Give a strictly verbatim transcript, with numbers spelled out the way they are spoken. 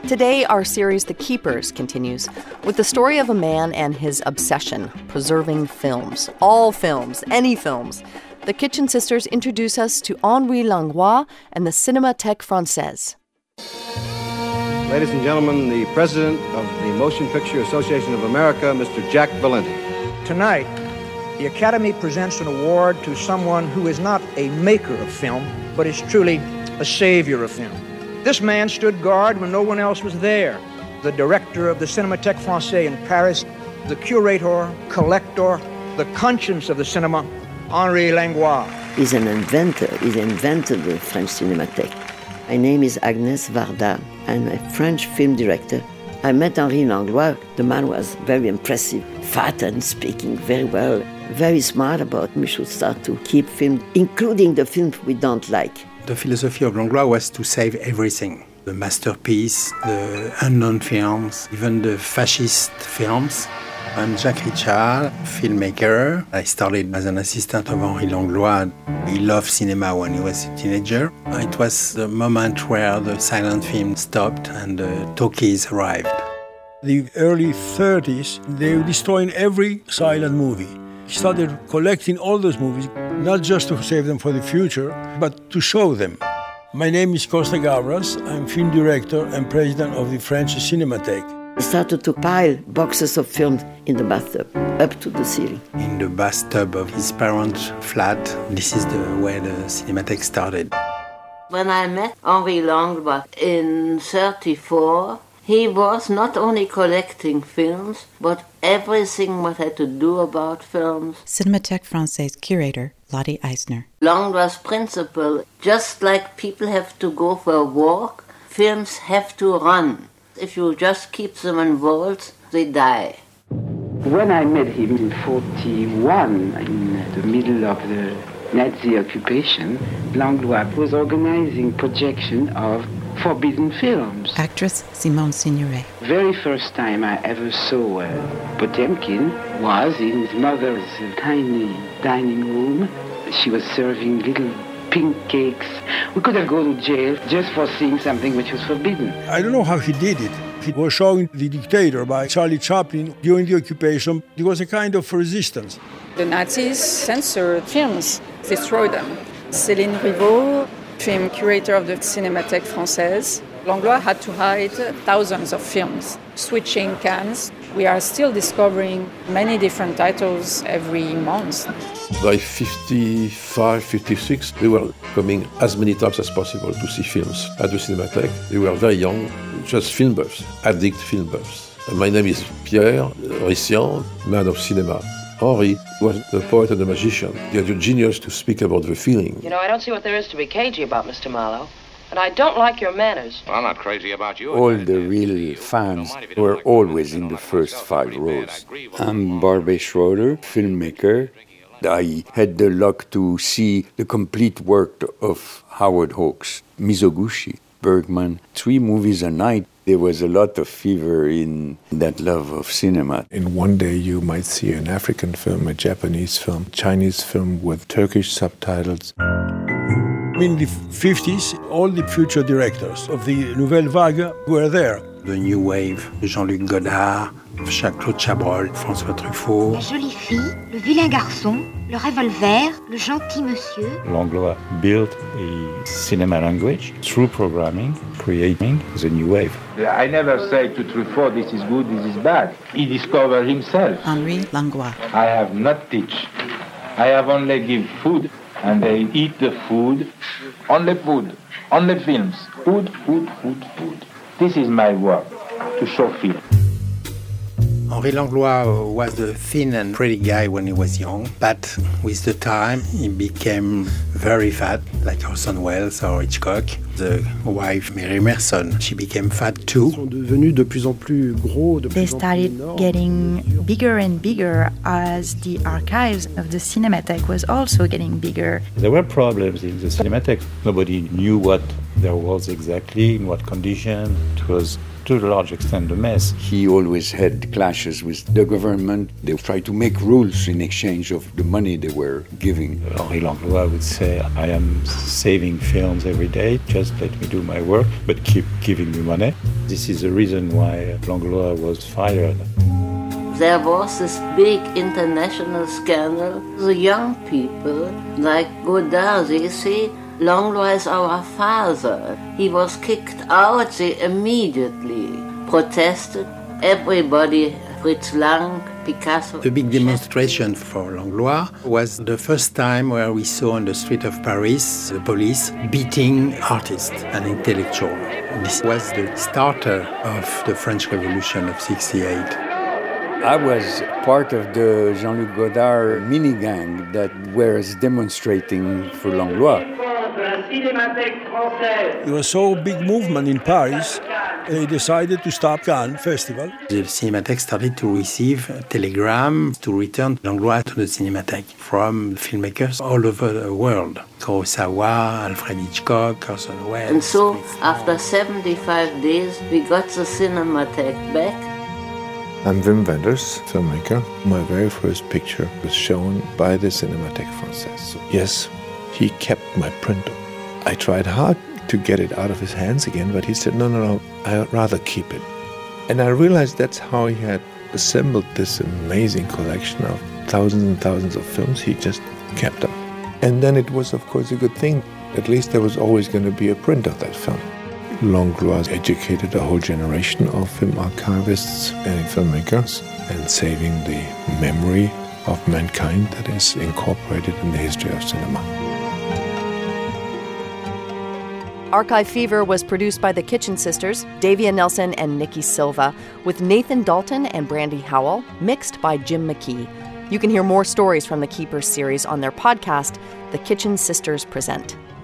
Today, our series The Keepers continues with the story of a man and his obsession, preserving films. All films, any films. The Kitchen Sisters introduce us to Henri Langlois and the Cinémathèque Française. Ladies and gentlemen, the president of the Motion Picture Association of America, Mister Jack Valenti. Tonight, the Academy presents an award to someone who is not a maker of film, but is truly a savior of film. This man stood guard when no one else was there. The director of the Cinémathèque Française in Paris, the curator, collector, the conscience of the cinema, Henri Langlois. He's an inventor. He invented the French Cinémathèque. My name is Agnès Varda. I'm a French film director. I met Henri Langlois. The man was very impressive, fat and speaking very well, very smart about we should start to keep film, including the films we don't like. The philosophy of Langlois was to save everything. The masterpiece, the unknown films, even the fascist films. I'm Jacques Richard, filmmaker. I started as an assistant of Henri Langlois. He loved cinema when he was a teenager. It was the moment where the silent film stopped and the talkies arrived. The early thirties, they were destroying every silent movie. He started collecting all those movies, not just to save them for the future, but to show them. My name is Costa Gavras. I'm film director and president of the French Cinémathèque. He started to pile boxes of films in the bathtub, up to the ceiling. In the bathtub of his parents' flat, this is the where the Cinémathèque started. When I met Henri Langlois in thirty-four, he was not only collecting films, but everything what had to do about films. Cinémathèque Française curator Lottie Eisner. Langlois' principle, just like people have to go for a walk, films have to run. If you just keep them involved, they die. When I met him in forty-one, in the middle of the Nazi occupation, Langlois was organizing projection of forbidden films. Actress Simone Signoret. Very first time I ever saw uh, Potemkin was in his mother's tiny dining room. She was serving little pink cakes. We could have gone to jail just for seeing something which was forbidden. I don't know how he did it. He was showing The Dictator by Charlie Chaplin during the occupation. It was a kind of resistance. The Nazis censored films, destroyed them. Céline Rivaux, film curator of the Cinémathèque Française, Langlois had to hide thousands of films, switching cans. We are still discovering many different titles every month. By fifty-five, fifty-six, they were coming as many times as possible to see films at the Cinémathèque. They were very young, just film buffs, addict film buffs. And my name is Pierre Rissian, man of cinema. Henri was the poet and the magician. He had a genius to speak about the feeling. You know, I don't see what there is to be cagey about, Mister Marlowe. And I don't like your manners. Well, I'm not crazy about you. All the real fans were always in the first five rows. I'm Barbet Schroeder, filmmaker. I had the luck to see the complete work of Howard Hawks, Mizoguchi, Bergman, three movies a night. There was a lot of fever in that love of cinema. In one day you might see an African film, a Japanese film, Chinese film with Turkish subtitles. In the fifties, all the future directors of the Nouvelle Vague were there. The new wave, Jean-Luc Godard, Jacques-Claude Chabrol, François Truffaut. La jolie fille, le vilain garçon, le revolver, le gentil monsieur. Langlois built a cinema language through programming, creating the new wave. I never say to Truffaut, this is good, this is bad. He discovered himself. Henri Langlois. I have not teach. I have only give food, and they eat the food. Only food, only films. Food, food, food, food. This is my work, to show film. Henri Langlois was a thin and pretty guy when he was young, but with the time he became very fat, like Orson Welles or Hitchcock. The wife, Mary Merson, she became fat too. They started getting bigger and bigger as the archives of the Cinémathèque was also getting bigger. There were problems in the Cinémathèque. Nobody knew what there was exactly, in what condition. It was to a large extent, a mess. He always had clashes with the government. They tried to make rules in exchange of the money they were giving. Henri Langlois would say, I am saving films every day, just let me do my work, but keep giving me money. This is the reason why Langlois was fired. There was this big international scandal. The young people, like Godard, they say, Langlois is our father. He was kicked out, they immediately protested. Everybody, Fritz Lang, Picasso. The big demonstration for Langlois was the first time where we saw on the street of Paris the police beating artists and intellectuals. This was the starter of the French Revolution of sixty-eight. I was part of the Jean-Luc Godard mini-gang that was demonstrating for Langlois. It was so big movement in Paris, they decided to stop Cannes Festival. The Cinémathèque started to receive a telegram to return Langlois to the Cinémathèque from filmmakers all over the world. Kurosawa, Alfred Hitchcock, Orson Welles. And so, after seventy-five days, we got the Cinémathèque back. I'm Wim Wenders, filmmaker. My very first picture was shown by the Cinémathèque Française. So yes, he kept my printer. I tried hard to get it out of his hands again, but he said, no, no, no, I'd rather keep it. And I realized that's how he had assembled this amazing collection of thousands and thousands of films he just kept them. And then it was, of course, a good thing. At least there was always going to be a print of that film. Langlois educated a whole generation of film archivists and filmmakers and saving the memory of mankind that is incorporated in the history of cinema. Archive Fever was produced by the Kitchen Sisters, Davia Nelson and Nikki Silva, with Nathan Dalton and Brandy Howell, mixed by Jim McKee. You can hear more stories from the Keepers series on their podcast, The Kitchen Sisters Present.